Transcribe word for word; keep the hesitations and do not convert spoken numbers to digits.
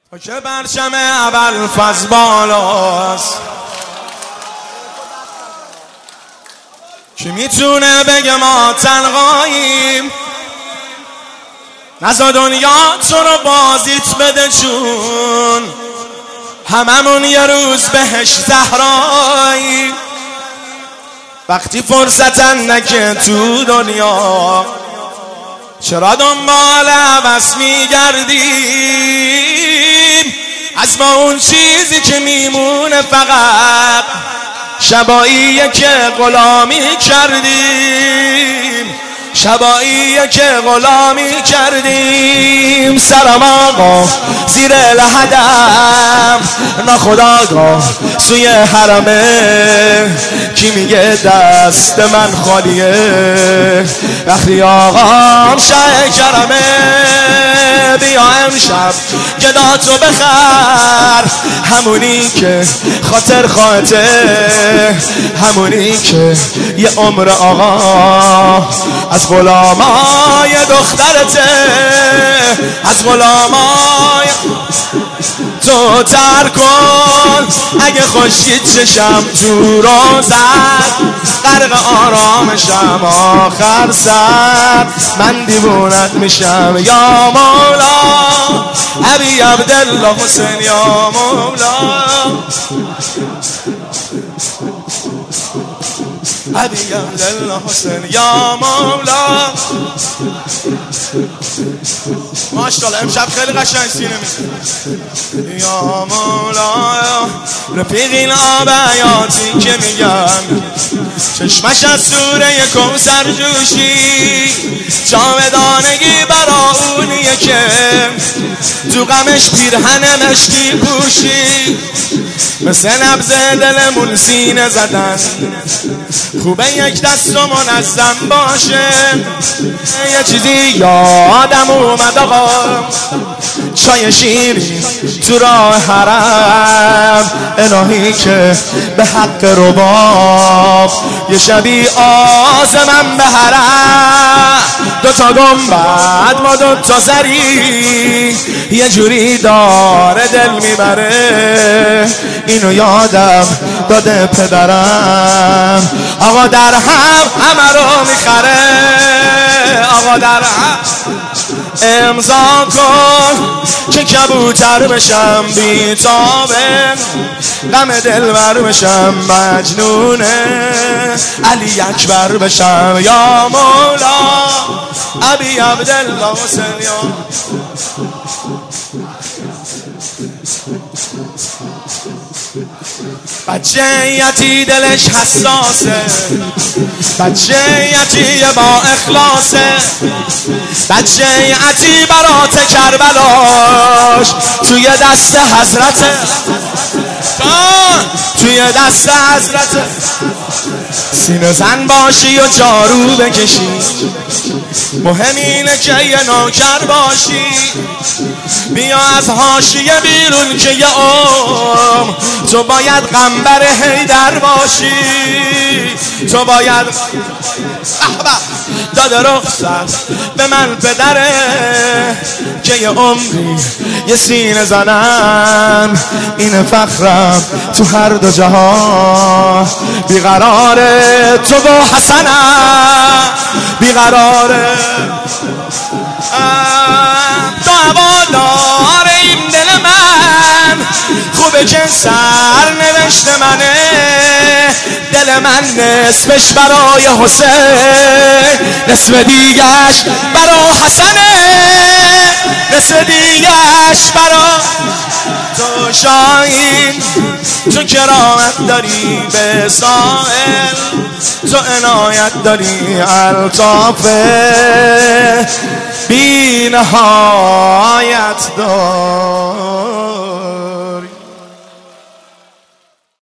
تو که برچم ابوالفضل بالاست، کی میتونه بگه ما تنهاییم؟ نزا دنیا تو رو بازیت بده، چون هممون یه روز بهش زهراییم. وقتی فرصت اندکه تو دنیا، چرا دنبال هوس میگردیم؟ از ما اون چیزی که میمونه فقط شباییه که غلامی کردیم، شباییه که غلامی کردیم. سرم آقا زیر لحدم، ناخداگاه سوی حرمه، کی میگه دست من خالیه؟ وقتی آقام شه کرمه، بیا امشب گداتو بخر، همونی که خاطر خواهته، همونی که یه عمر آقا از غلامای دخترته، از غلامای تو تر کن. اگه خورشید چشم تو روزت، غرق آرامشم آخر سر، من دیوونت میشم یا مولا، ابی عبدالله حسین یا مولا، ابی عبدالله حسین یا مولا. ماشاءالله امشب خیلی قشنگ سینه میزنه. یا مولا رفیق این آب حیاتی که میگم، چشمش از سوره کوثر جوشی، جاودانگی برا اونیه که تو غمش پیرهن مشکی پوشی. مثل نبض دلمون سینه زدن، خوبه یک دست و منظم باشه. یه چیزی یادم اومد آقا، چای شیرین تو راه حرم، الهی که به حق رباب یه شبی آزمم به حرم. دوتا گنبد ما دوتا سری، یه جوری داره دل میبره. اینو یادم داده پدرم، آقا در هم همه رو میخره. آقا در هم امضا کن که کبوتر بشم بیتابه، غم دلبر بشم مجنونه، علی اکبر بشم یا مولا، ابی عبدالله حسین یا. بچه یتی دلش حساسه، بچه یتی با اخلاصه، بچه یتی برات کربلاش توی دست حضرته، توی دست حضرته. سینه زن باشی و جارو بکشی، مهم اینه که یه نوکر باشی. بیا از حاشیه بیرون که یه عمر تو باید قنبر حیدر باشی، تو باید داده رخصت به من پدره، که یه عمری یه سینه زنم. این فخرم تو هر دو جهان، بیقراره تو با حسنم، بیقراره تو هوادار این دل من، خوبه که سر نوشته منه. دل من نصفش برای حسین، نصف دیگش برای حسنه، نصف دیگش برای تو. شاهین تو کرامت داری به سائل، تو عنایت داری الطافه بی نهایت دار.